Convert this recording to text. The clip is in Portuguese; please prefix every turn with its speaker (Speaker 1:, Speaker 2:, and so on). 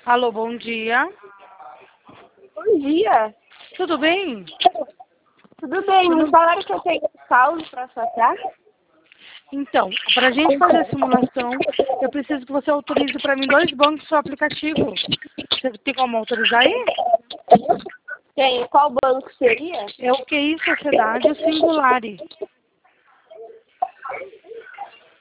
Speaker 1: Alô, bom dia.
Speaker 2: Bom dia.
Speaker 1: Tudo bem?
Speaker 2: Tudo bem? Me falaram que eu tenho saldo para sacar?
Speaker 1: Então, para a gente fazer a simulação, eu preciso que você autorize para mim 2 bancos no seu aplicativo. Você tem como autorizar aí?
Speaker 2: Tenho. Qual banco seria?
Speaker 1: É o QI Sociedade e o Singulari.